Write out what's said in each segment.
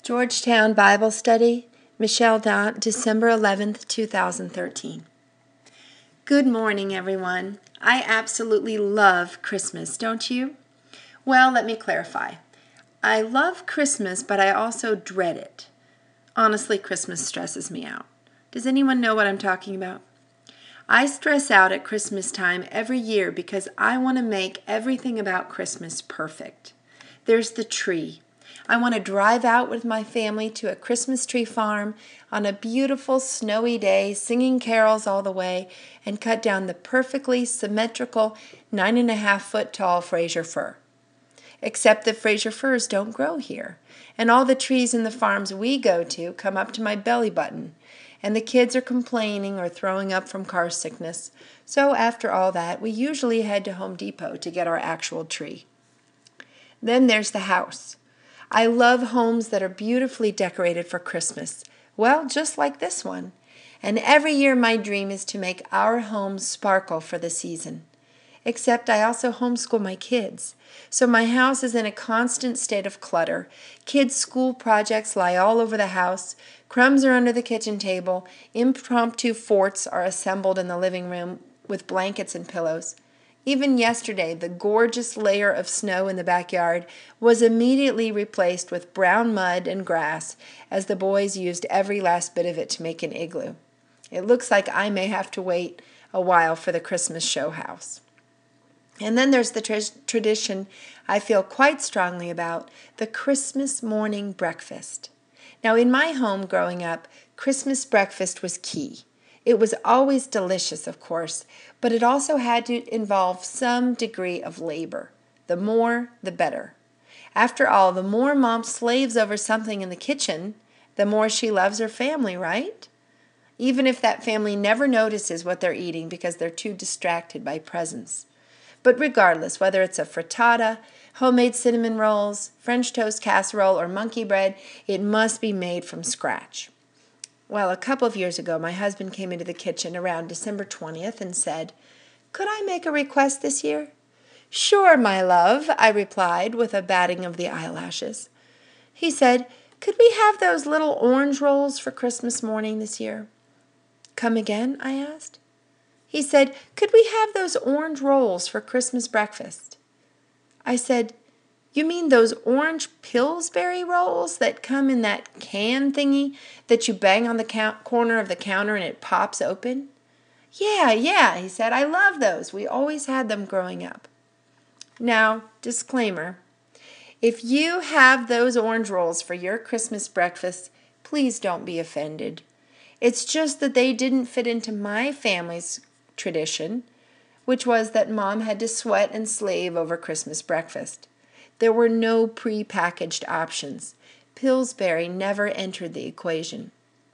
Georgetown Bible Study, Michelle Dant, December 11th, 2013. Good morning, everyone. I absolutely love Christmas, don't you? Well, let me clarify. I love Christmas, but I also dread it. Honestly, Christmas stresses me out. Does anyone know what I'm talking about? I stress out at Christmas time every year because I want to make everything about Christmas perfect. There's the tree. I want to drive out with my family to a Christmas tree farm on a beautiful snowy day, singing carols all the way, and cut down the perfectly symmetrical 9.5-foot tall Fraser fir. Except that Fraser firs don't grow here, and all the trees in the farms we go to come up to my belly button, and the kids are complaining or throwing up from car sickness. So after all that, we usually head to Home Depot to get our actual tree. Then there's the house. I love homes that are beautifully decorated for Christmas. Well, just like this one. And every year my dream is to make our home sparkle for the season. Except I also homeschool my kids. So my house is in a constant state of clutter. Kids' school projects lie all over the house. Crumbs are under the kitchen table. Impromptu forts are assembled in the living room with blankets and pillows. Even yesterday, the gorgeous layer of snow in the backyard was immediately replaced with brown mud and grass as the boys used every last bit of it to make an igloo. It looks like I may have to wait a while for the Christmas show house. And then there's the tradition I feel quite strongly about, the Christmas morning breakfast. Now, in my home growing up, Christmas breakfast was key. It was always delicious, of course, but it also had to involve some degree of labor. The more, the better. After all, the more Mom slaves over something in the kitchen, the more she loves her family, right? Even if that family never notices what they're eating because they're too distracted by presents. But regardless, whether it's a frittata, homemade cinnamon rolls, French toast casserole, or monkey bread, it must be made from scratch. Well, a couple of years ago, my husband came into the kitchen around December 20th and said, "Could I make a request this year?" "Sure, my love," I replied with a batting of the eyelashes. He said, "Could we have those little orange rolls for Christmas morning this year?" "Come again?" I asked. He said, "Could we have those orange rolls for Christmas breakfast?" I said, "You mean those orange Pillsbury rolls that come in that can thingy that you bang on the corner of the counter and it pops open?" Yeah, he said, "I love those. We always had them growing up." Now, disclaimer, if you have those orange rolls for your Christmas breakfast, please don't be offended. It's just that they didn't fit into my family's tradition, which was that Mom had to sweat and slave over Christmas breakfast. There were no pre-packaged options. Pillsbury never entered the equation.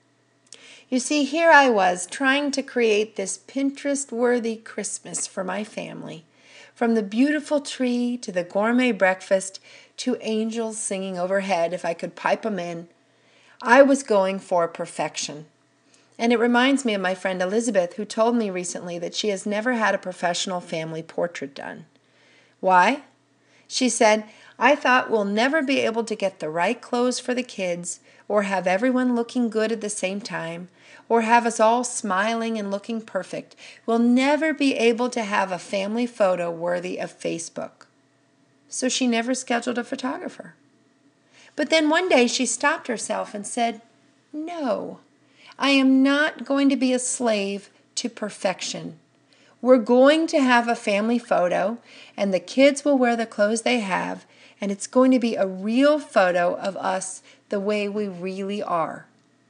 You see, here I was trying to create this Pinterest-worthy Christmas for my family. From the beautiful tree to the gourmet breakfast to angels singing overhead if I could pipe them in, I was going for perfection. And it reminds me of my friend Elizabeth, who told me recently that she has never had a professional family portrait done. Why? She said, "I thought we'll never be able to get the right clothes for the kids, or have everyone looking good at the same time, or have us all smiling and looking perfect. We'll never be able to have a family photo worthy of Facebook." So she never scheduled a photographer. But then one day she stopped herself and said, "No, I am not going to be a slave to perfection. We're going to have a family photo, and the kids will wear the clothes they have, and it's going to be a real photo of us the way we really are."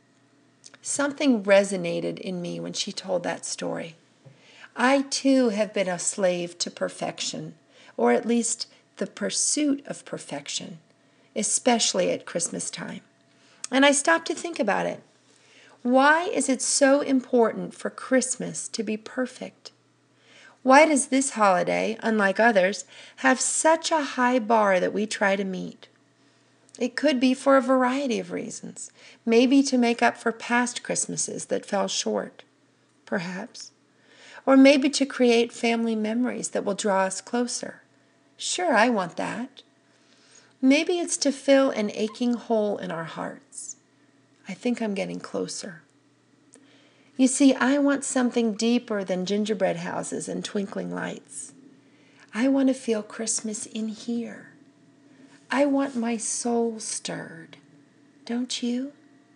Something resonated in me when she told that story. I too have been a slave to perfection, or at least the pursuit of perfection, especially at Christmas time. And I stopped to think about it. Why is it so important for Christmas to be perfect? Why does this holiday, unlike others, have such a high bar that we try to meet? It could be for a variety of reasons. Maybe to make up for past Christmases that fell short, perhaps. Or maybe to create family memories that will draw us closer. Sure, I want that. Maybe it's to fill an aching hole in our hearts. I think I'm getting closer. You see, I want something deeper than gingerbread houses and twinkling lights. I want to feel Christmas in here. I want my soul stirred. Don't you?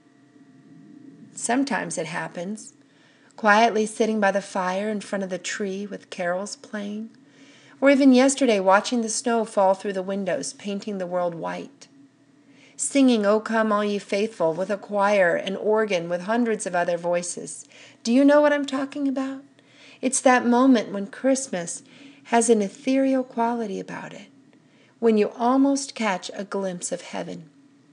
Sometimes it happens, quietly sitting by the fire in front of the tree with carols playing, or even yesterday watching the snow fall through the windows, painting the world white. Singing "O Come All Ye Faithful" with a choir and organ with hundreds of other voices. Do you know what I'm talking about? It's that moment when Christmas has an ethereal quality about it, when you almost catch a glimpse of heaven.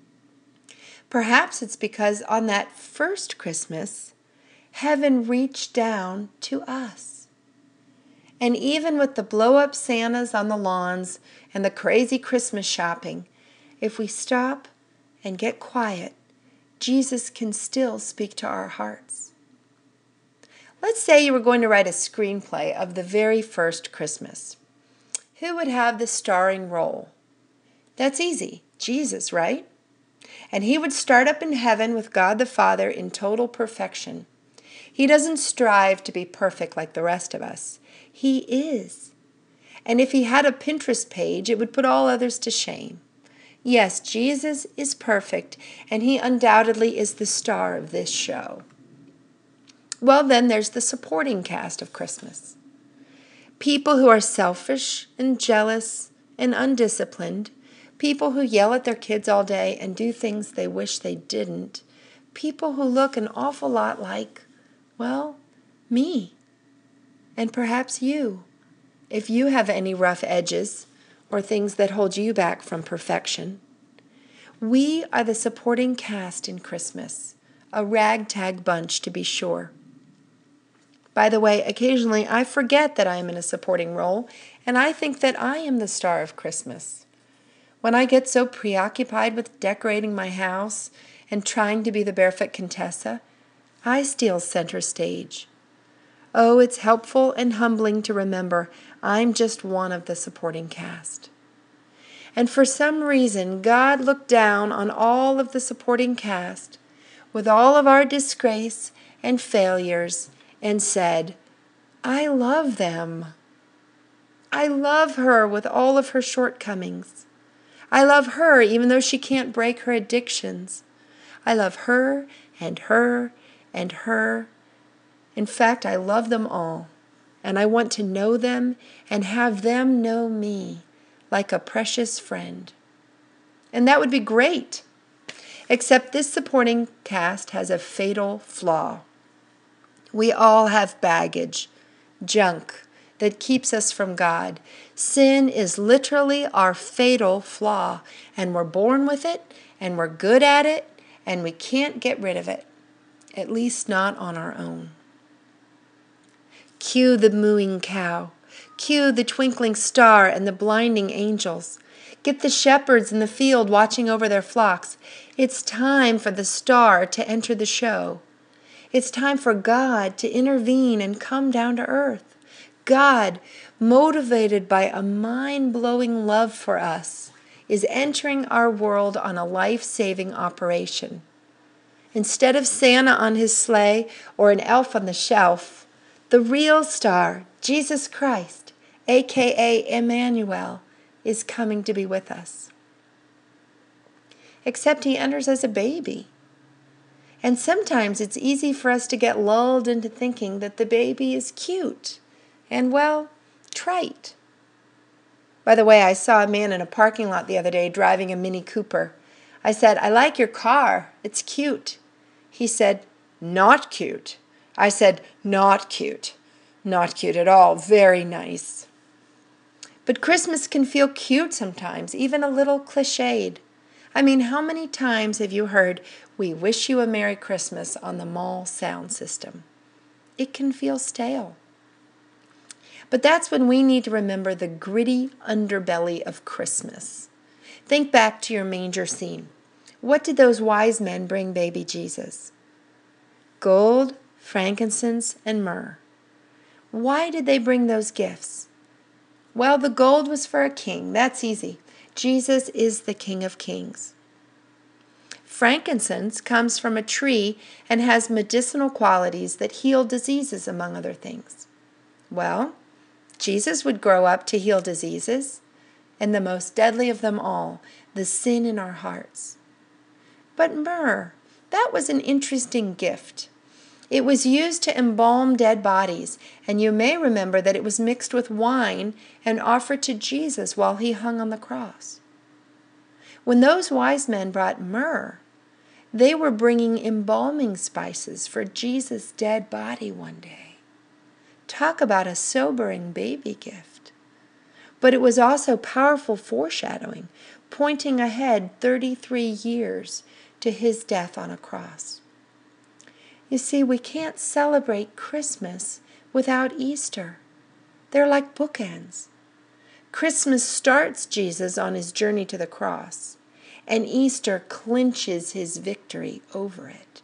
Perhaps it's because on that first Christmas, heaven reached down to us. And even with the blow-up Santas on the lawns and the crazy Christmas shopping, if we stop and get quiet, Jesus can still speak to our hearts. Let's say you were going to write a screenplay of the very first Christmas. Who would have the starring role? That's easy. Jesus, right? And he would start up in heaven with God the Father in total perfection. He doesn't strive to be perfect like the rest of us. He is. And if he had a Pinterest page, it would put all others to shame. Yes, Jesus is perfect, and he undoubtedly is the star of this show. Well, then there's the supporting cast of Christmas. People who are selfish and jealous and undisciplined, people who yell at their kids all day and do things they wish they didn't, people who look an awful lot like, well, me, and perhaps you, if you have any rough edges or things that hold you back from perfection. We are the supporting cast in Christmas, a ragtag bunch to be sure. By the way, occasionally I forget that I am in a supporting role, and I think that I am the star of Christmas. When I get so preoccupied with decorating my house and trying to be the barefoot Contessa, I steal center stage. Oh, it's helpful and humbling to remember I'm just one of the supporting cast. And for some reason, God looked down on all of the supporting cast with all of our disgrace and failures and said, I love them. I love her with all of her shortcomings. I love her even though she can't break her addictions. I love her and her and her. In fact, I love them all, and I want to know them and have them know me like a precious friend. And that would be great, except this supporting cast has a fatal flaw. We all have baggage, junk that keeps us from God. Sin is literally our fatal flaw, and we're born with it, and we're good at it, and we can't get rid of it, at least not on our own. Cue the mooing cow. Cue the twinkling star and the blinding angels. Get the shepherds in the field watching over their flocks. It's time for the star to enter the show. It's time for God to intervene and come down to earth. God, motivated by a mind-blowing love for us, is entering our world on a life-saving operation. Instead of Santa on his sleigh or an elf on the shelf, the real star, Jesus Christ, a.k.a. Emmanuel, is coming to be with us. Except he enters as a baby. And sometimes it's easy for us to get lulled into thinking that the baby is cute and, well, trite. By the way, I saw a man in a parking lot the other day driving a Mini Cooper. I said, I like your car. It's cute. He said, not cute. I said, not cute. Not cute at all. Very nice. But Christmas can feel cute sometimes, even a little cliched. I mean, how many times have you heard, "We wish you a Merry Christmas" on the mall sound system? It can feel stale. But that's when we need to remember the gritty underbelly of Christmas. Think back to your manger scene. What did those wise men bring baby Jesus? Gold, frankincense, and myrrh. Why did they bring those gifts? Well, the gold was for a king. That's easy. Jesus is the King of Kings. Frankincense comes from a tree and has medicinal qualities that heal diseases, among other things. Well, Jesus would grow up to heal diseases, and the most deadly of them all, the sin in our hearts. But myrrh, that was an interesting gift. It was used to embalm dead bodies, and you may remember that it was mixed with wine and offered to Jesus while he hung on the cross. When those wise men brought myrrh, they were bringing embalming spices for Jesus' dead body one day. Talk about a sobering baby gift. But it was also powerful foreshadowing, pointing ahead 33 years to his death on a cross. You see, we can't celebrate Christmas without Easter. They're like bookends. Christmas starts Jesus on his journey to the cross, and Easter clinches his victory over it.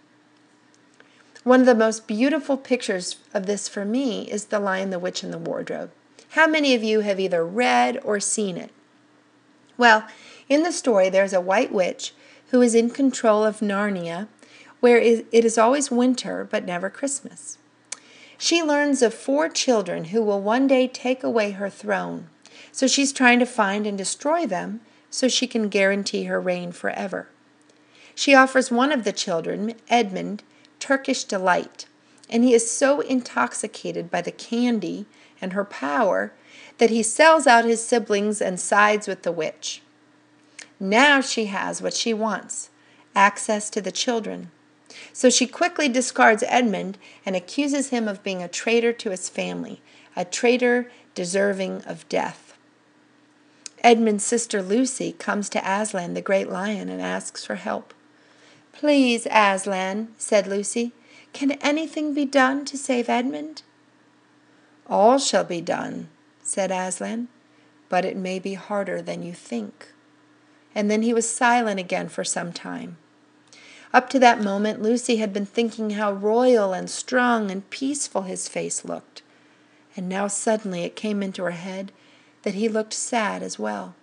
One of the most beautiful pictures of this for me is The Lion, the Witch, and the Wardrobe. How many of you have either read or seen it? Well, in the story, there's a white witch who is in control of Narnia, where it is always winter but never Christmas. She learns of 4 children who will one day take away her throne, so she's trying to find and destroy them so she can guarantee her reign forever. She offers one of the children, Edmund, Turkish delight, and he is so intoxicated by the candy and her power that he sells out his siblings and sides with the witch. Now she has what she wants, access to the children. So she quickly discards Edmund and accuses him of being a traitor to his family, a traitor deserving of death. Edmund's sister Lucy comes to Aslan, the great lion, and asks for help. "Please, Aslan," said Lucy, "can anything be done to save Edmund?" "All shall be done," said Aslan, "but it may be harder than you think." And then he was silent again for some time. Up to that moment, Lucy had been thinking how royal and strong and peaceful his face looked, and now suddenly it came into her head that he looked sad as well.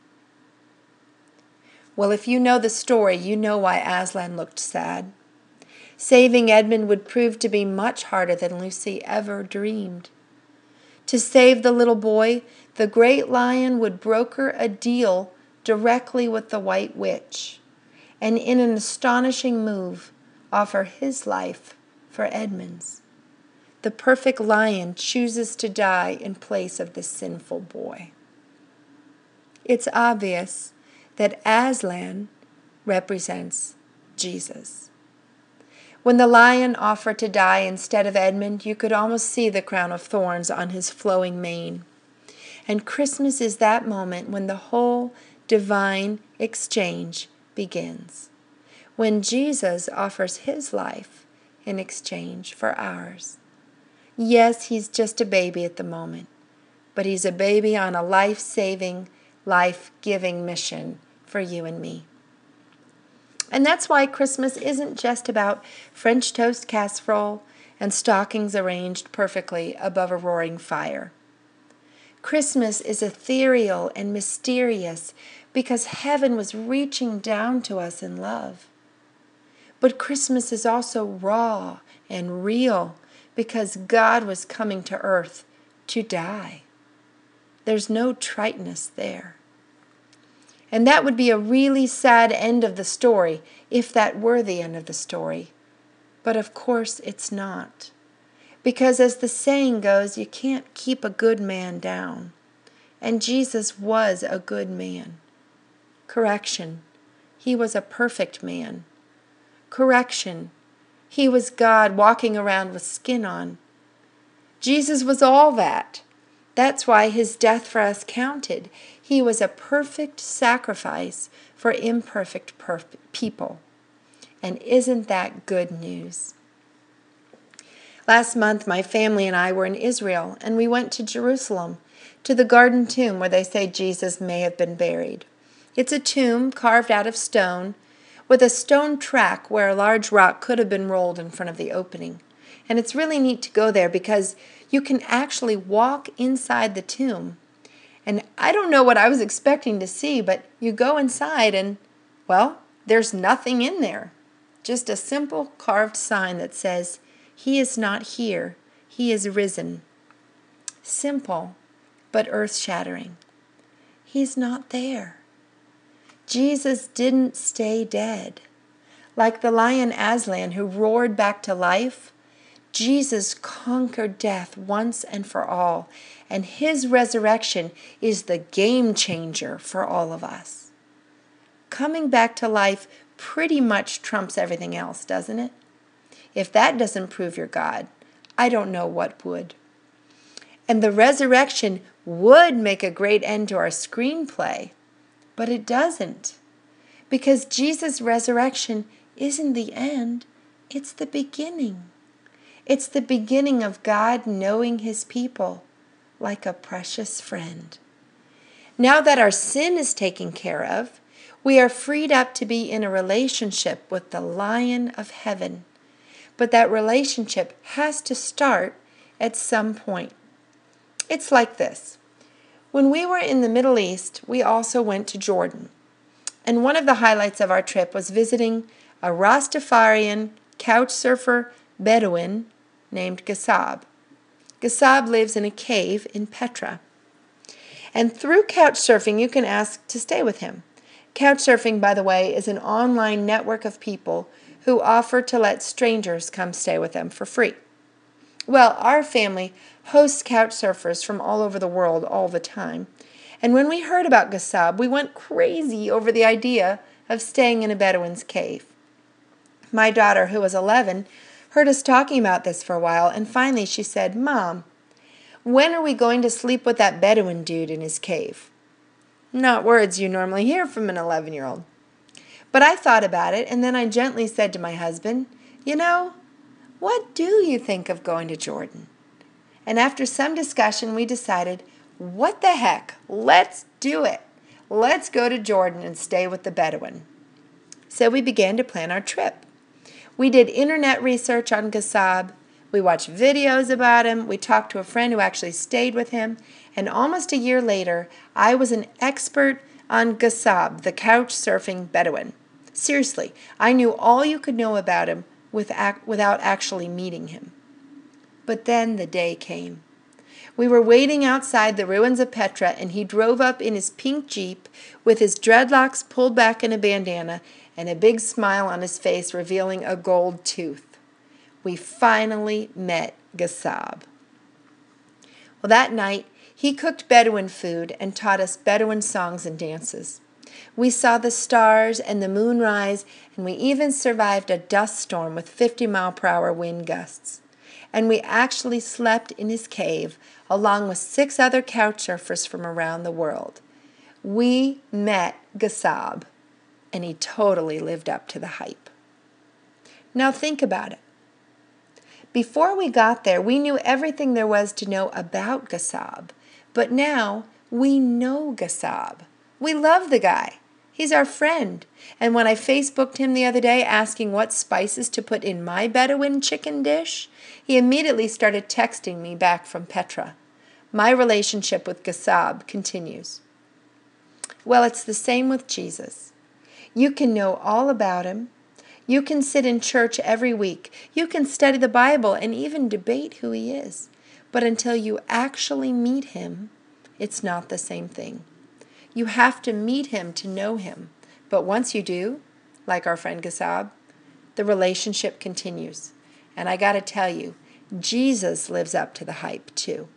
Well, if you know the story, you know why Aslan looked sad. Saving Edmund would prove to be much harder than Lucy ever dreamed. To save the little boy, the great lion would broker a deal directly with the White Witch, and in an astonishing move, offer his life for Edmund's. The perfect lion chooses to die in place of the sinful boy. It's obvious that Aslan represents Jesus. When the lion offered to die instead of Edmund, you could almost see the crown of thorns on his flowing mane. And Christmas is that moment when the whole divine exchange begins, when Jesus offers his life in exchange for ours. Yes, he's just a baby at the moment, but he's a baby on a life-saving, life-giving mission for you and me. And that's why Christmas isn't just about French toast casserole and stockings arranged perfectly above a roaring fire. Christmas is ethereal and mysterious because heaven was reaching down to us in love. But Christmas is also raw and real because God was coming to earth to die. There's no triteness there. And that would be a really sad end of the story, if that were the end of the story. But of course it's not. Because as the saying goes, you can't keep a good man down. And Jesus was a good man. Correction, he was a perfect man. Correction, he was God walking around with skin on. Jesus was all that. That's why his death for us counted. He was a perfect sacrifice for imperfect people. And isn't that good news? Last month, my family and I were in Israel, and we went to Jerusalem, to the Garden Tomb where they say Jesus may have been buried. It's a tomb carved out of stone, with a stone track where a large rock could have been rolled in front of the opening. And it's really neat to go there because you can actually walk inside the tomb And I don't know what I was expecting to see, but you go inside and, well, there's nothing in there. Just a simple carved sign that says, "He is not here. He is risen." Simple, but earth-shattering. He's not there. Jesus didn't stay dead. Like the lion Aslan who roared back to life, Jesus conquered death once and for all, and his resurrection is the game changer for all of us. Coming back to life pretty much trumps everything else, doesn't it? If that doesn't prove you're God, I don't know what would. And the resurrection would make a great end to our screenplay, but it doesn't. Because Jesus' resurrection isn't the end, it's the beginning. It's the beginning of God knowing his people like a precious friend. Now that our sin is taken care of, we are freed up to be in a relationship with the Lion of Heaven. But that relationship has to start at some point. It's like this. When we were in the Middle East, we also went to Jordan. And one of the highlights of our trip was visiting a Rastafarian couch surfer Bedouin named Gassab. Gassab lives in a cave in Petra. And through couch surfing, you can ask to stay with him. Couch surfing, by the way, is an online network of people who offer to let strangers come stay with them for free. Well, our family hosts couch surfers from all over the world all the time. And when we heard about Gassab, we went crazy over the idea of staying in a Bedouin's cave. My daughter, who was 11, heard us talking about this for a while, and finally she said, "Mom, when are we going to sleep with that Bedouin dude in his cave?" Not words you normally hear from an 11-year-old. But I thought about it, and then I gently said to my husband, "You know, what do you think of going to Jordan?" And after some discussion, we decided, what the heck, let's do it. Let's go to Jordan and stay with the Bedouin. So we began to plan our trip. We did internet research on Gassab. We watched videos about him. We talked to a friend who actually stayed with him. And almost a year later, I was an expert on Gassab, the couch surfing Bedouin. Seriously, I knew all you could know about him without actually meeting him. But then the day came. We were waiting outside the ruins of Petra, and he drove up in his pink Jeep with his dreadlocks pulled back in a bandana and a big smile on his face revealing a gold tooth. We finally met Gassab. Well, that night, he cooked Bedouin food and taught us Bedouin songs and dances. We saw the stars and the moon rise, and we even survived a dust storm with 50-mile-per-hour wind gusts. And we actually slept in his cave along with 6 other couch surfers from around the world. We met Gassab, and he totally lived up to the hype. Now think about it. Before we got there, we knew everything there was to know about Gassab, but now we know Gassab. We love the guy. He's our friend. And when I Facebooked him the other day asking what spices to put in my Bedouin chicken dish, he immediately started texting me back from Petra. My relationship with Gassab continues. Well, it's the same with Jesus. You can know all about him. You can sit in church every week. You can study the Bible and even debate who he is. But until you actually meet him, it's not the same thing. You have to meet him to know him. But once you do, like our friend Gassab, the relationship continues. And I got to tell you, Jesus lives up to the hype too.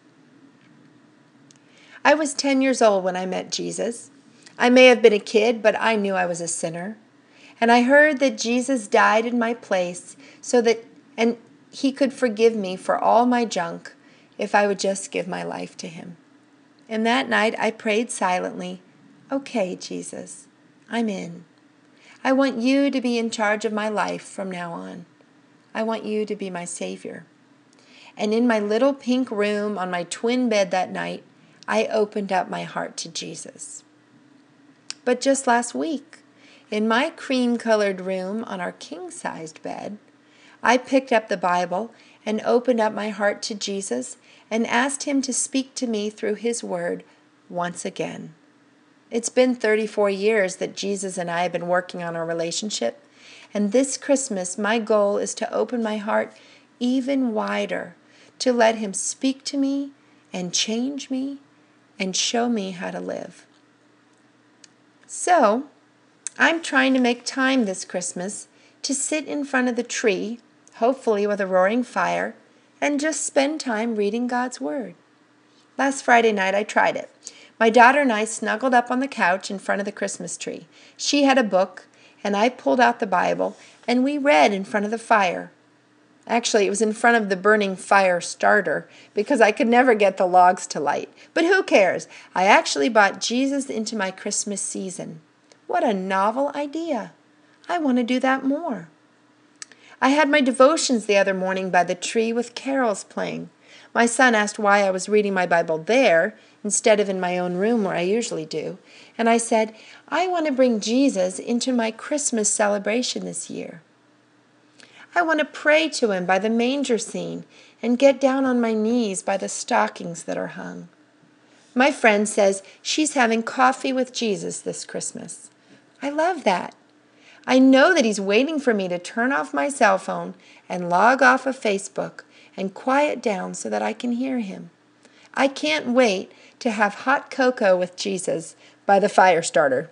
I was 10 years old when I met Jesus. I may have been a kid, but I knew I was a sinner. And I heard that Jesus died in my place and he could forgive me for all my junk if I would just give my life to him. And that night I prayed silently, "Okay, Jesus, I'm in. I want you to be in charge of my life from now on. I want you to be my Savior." And in my little pink room on my twin bed that night, I opened up my heart to Jesus. But just last week, in my cream-colored room on our king-sized bed, I picked up the Bible and opened up my heart to Jesus and asked him to speak to me through his word once again. It's been 34 years that Jesus and I have been working on our relationship, and this Christmas my goal is to open my heart even wider, to let him speak to me and change me and show me how to live. So, I'm trying to make time this Christmas to sit in front of the tree, hopefully with a roaring fire, and just spend time reading God's Word. Last Friday night I tried it. My daughter and I snuggled up on the couch in front of the Christmas tree. She had a book, and I pulled out the Bible, and we read in front of the fire. Actually, it was in front of the burning fire starter because I could never get the logs to light. But who cares? I actually brought Jesus into my Christmas season. What a novel idea. I want to do that more. I had my devotions the other morning by the tree with carols playing. My son asked why I was reading my Bible there instead of in my own room where I usually do. And I said, I want to bring Jesus into my Christmas celebration this year. I want to pray to him by the manger scene and get down on my knees by the stockings that are hung. My friend says she's having coffee with Jesus this Christmas. I love that. I know that he's waiting for me to turn off my cell phone and log off of Facebook and quiet down so that I can hear him. I can't wait to have hot cocoa with Jesus by the fire starter.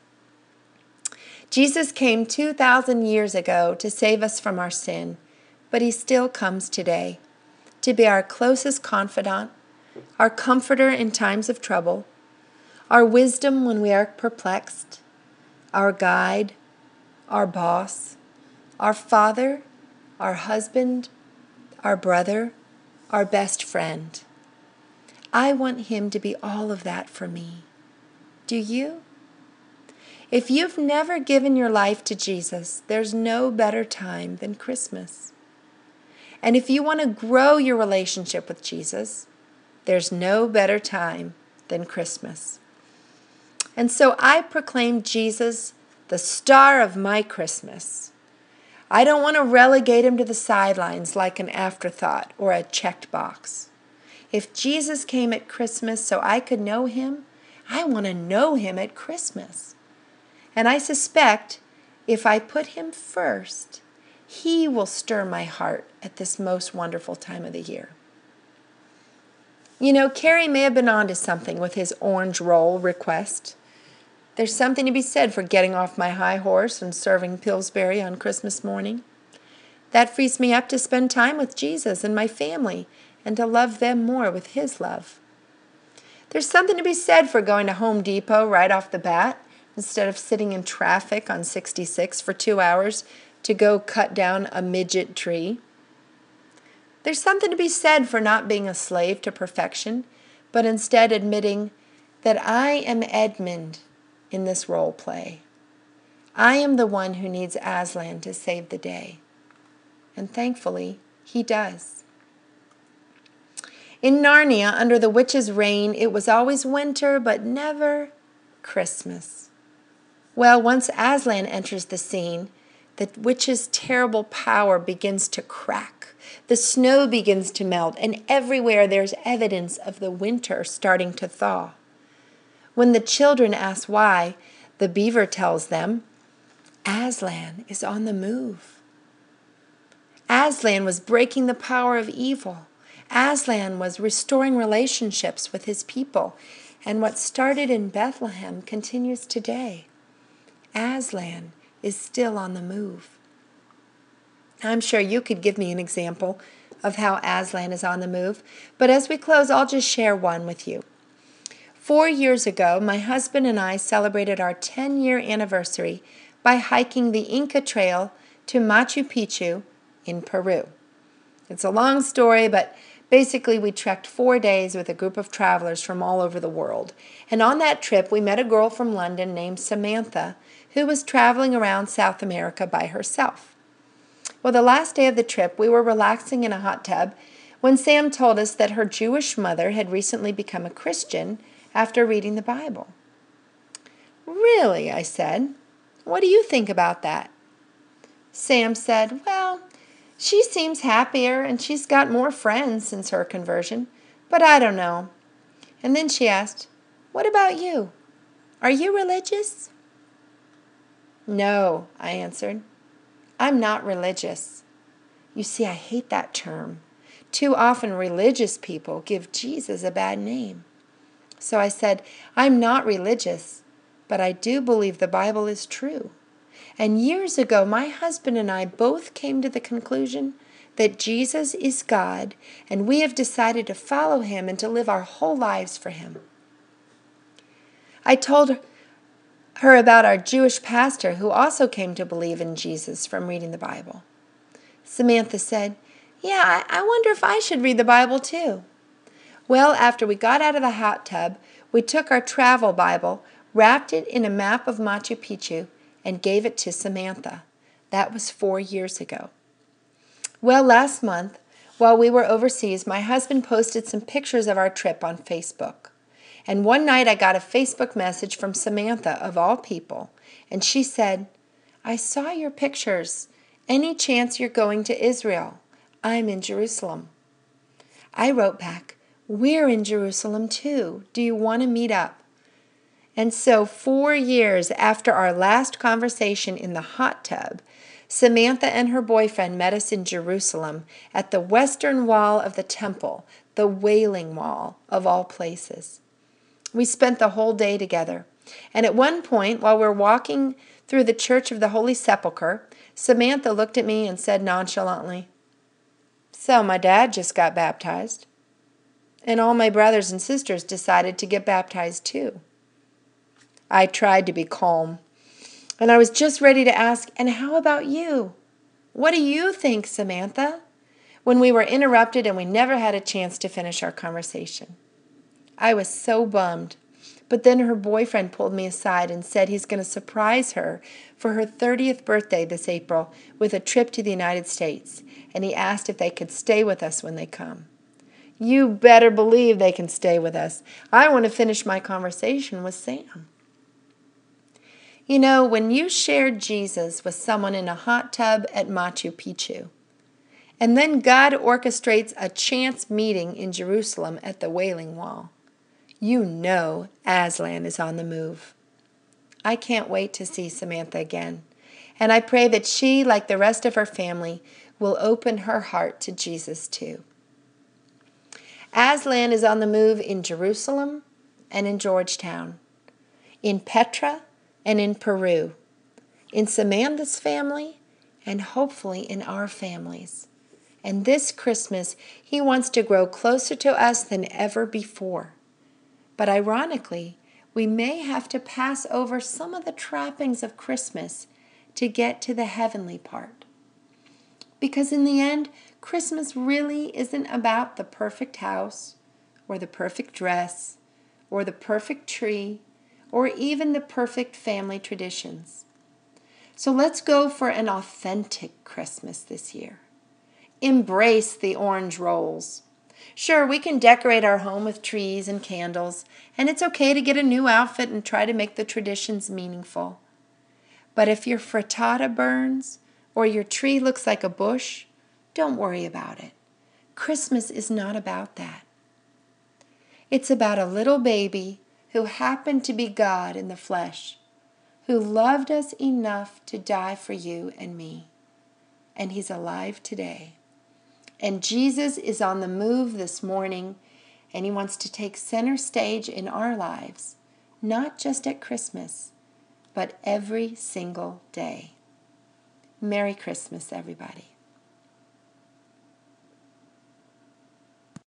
Jesus came 2,000 years ago to save us from our sin, but he still comes today to be our closest confidant, our comforter in times of trouble, our wisdom when we are perplexed, our guide, our boss, our father, our husband, our brother, our best friend. I want him to be all of that for me. Do you? If you've never given your life to Jesus, there's no better time than Christmas. And if you want to grow your relationship with Jesus, there's no better time than Christmas. And so I proclaim Jesus the star of my Christmas. I don't want to relegate him to the sidelines like an afterthought or a checked box. If Jesus came at Christmas so I could know him, I want to know him at Christmas. And I suspect if I put him first, he will stir my heart at this most wonderful time of the year. You know, Carrie may have been onto something with his orange roll request. There's something to be said for getting off my high horse and serving Pillsbury on Christmas morning. That frees me up to spend time with Jesus and my family and to love them more with his love. There's something to be said for going to Home Depot right off the bat instead of sitting in traffic on 66 for 2 hours to go cut down a midget tree. There's something to be said for not being a slave to perfection, but instead admitting that I am Edmund in this role play. I am the one who needs Aslan to save the day. And thankfully, he does. In Narnia, under the witch's reign, it was always winter, but never Christmas. Well, once Aslan enters the scene, the witch's terrible power begins to crack. The snow begins to melt, and everywhere there's evidence of the winter starting to thaw. When the children ask why, the beaver tells them, Aslan is on the move. Aslan was breaking the power of evil. Aslan was restoring relationships with his people, and what started in Bethlehem continues today. Aslan is still on the move. I'm sure you could give me an example of how Aslan is on the move, but as we close, I'll just share one with you. 4 years ago, my husband and I celebrated our 10-year anniversary by hiking the Inca Trail to Machu Picchu in Peru. It's a long story, but basically we trekked 4 days with a group of travelers from all over the world. And on that trip, we met a girl from London named Samantha who was traveling around South America by herself. Well, the last day of the trip, we were relaxing in a hot tub when Sam told us that her Jewish mother had recently become a Christian after reading the Bible. Really, I said. What do you think about that? Sam said, well, she seems happier and she's got more friends since her conversion, but I don't know. And then she asked, What about you? Are you religious?" "No," I answered. "I'm not religious. You see, I hate that term. Too often religious people give Jesus a bad name." So I said, "I'm not religious, but I do believe the Bible is true. And years ago, my husband and I both came to the conclusion that Jesus is God, and we have decided to follow him and to live our whole lives for him." I told her about our Jewish pastor who also came to believe in Jesus from reading the Bible. Samantha said, "Yeah, I wonder if I should read the Bible too." Well, after we got out of the hot tub, we took our travel Bible, wrapped it in a map of Machu Picchu, and gave it to Samantha. That was 4 years ago. Well, last month, while we were overseas, my husband posted some pictures of our trip on Facebook. And one night I got a Facebook message from Samantha, of all people, and she said, "I saw your pictures. Any chance you're going to Israel? I'm in Jerusalem." I wrote back, "We're in Jerusalem too. Do you want to meet up?" And so 4 years after our last conversation in the hot tub, Samantha and her boyfriend met us in Jerusalem at the western wall of the temple, the Wailing Wall of all places. We spent the whole day together. And at one point, while we were walking through the Church of the Holy Sepulchre, Samantha looked at me and said nonchalantly, "So my dad just got baptized. And all my brothers and sisters decided to get baptized too." I tried to be calm. And I was just ready to ask, "And how about you? What do you think, Samantha?" when we were interrupted and we never had a chance to finish our conversation. I was so bummed. But then her boyfriend pulled me aside and said he's going to surprise her for her 30th birthday this April with a trip to the United States, and he asked if they could stay with us when they come. You better believe they can stay with us. I want to finish my conversation with Sam. You know, when you shared Jesus with someone in a hot tub at Machu Picchu, and then God orchestrates a chance meeting in Jerusalem at the Wailing Wall, you know Aslan is on the move. I can't wait to see Samantha again, and I pray that she, like the rest of her family, will open her heart to Jesus too. Aslan is on the move in Jerusalem and in Georgetown, in Petra and in Peru, in Samantha's family, and hopefully in our families. And this Christmas, he wants to grow closer to us than ever before. But ironically, we may have to pass over some of the trappings of Christmas to get to the heavenly part. Because in the end, Christmas really isn't about the perfect house, or the perfect dress, or the perfect tree, or even the perfect family traditions. So let's go for an authentic Christmas this year. Embrace the orange rolls. Sure, we can decorate our home with trees and candles, and it's okay to get a new outfit and try to make the traditions meaningful. But if your frittata burns or your tree looks like a bush, don't worry about it. Christmas is not about that. It's about a little baby who happened to be God in the flesh, who loved us enough to die for you and me. And he's alive today. And Jesus is on the move this morning, and he wants to take center stage in our lives, not just at Christmas, but every single day. Merry Christmas, everybody.